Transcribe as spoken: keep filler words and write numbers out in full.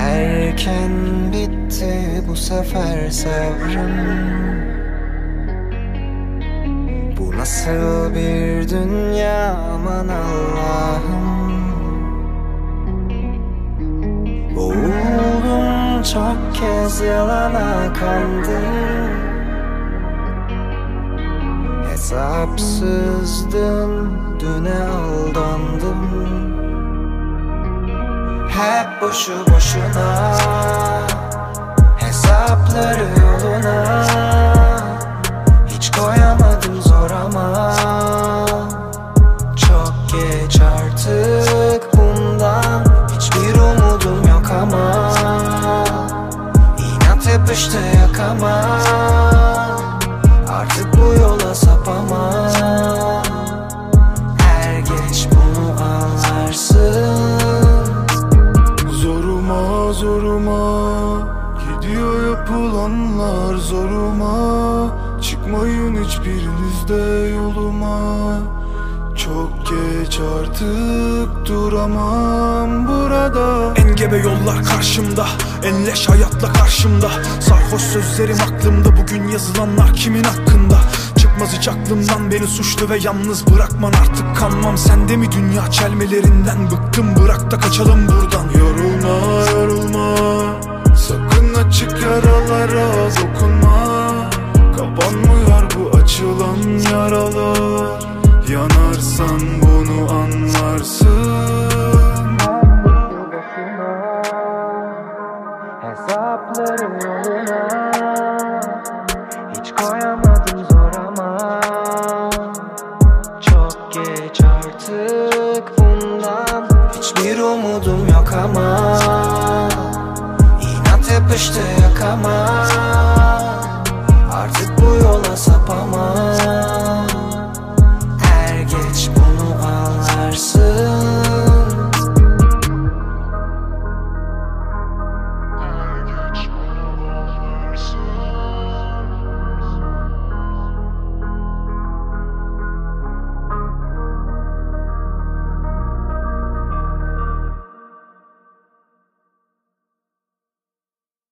Erken bitti bu sefer sabrım. Bu nasıl bir dünya aman Allah'ım. Boğuldum çok kez yalana kandım. Hesapsızdım, düne aldandım. Hep boşu boşuna, hesapları yoluna. Hiç koyamadım zor ama çok geç artık bundan. Hiçbir umudum yok ama İnat yapıştı yakama. Artık bu yola sapamam. Er geç bunu anlarsın. Zoruma zoruma gidiyor yapılanlar zoruma. Çıkmayın hiçbiriniz de yoluma. Çok geç artık duramam burada. Engebe yollar karşımda, elleş hayatla karşımda. Sarhoş sözlerim aklımda, bugün yazılanlar kimin hakkında? Çıkmaz hiç aklımdan beni suçlu ve yalnız bırakman. Artık kanmam sende mi dünya çelmelerinden? Bıktım bırak da kaçalım buradan. Yorulma yorulma, sakın açık yaralara dokunma. Kapanmıyor bu açılan yaralar. Yanarsan bunu anlarsın. Hesaplarım yoluna. Hiç koyamadım zor ama çok geç artık bundan. Hiçbir umudum yok ama İnat yapıştı yakama.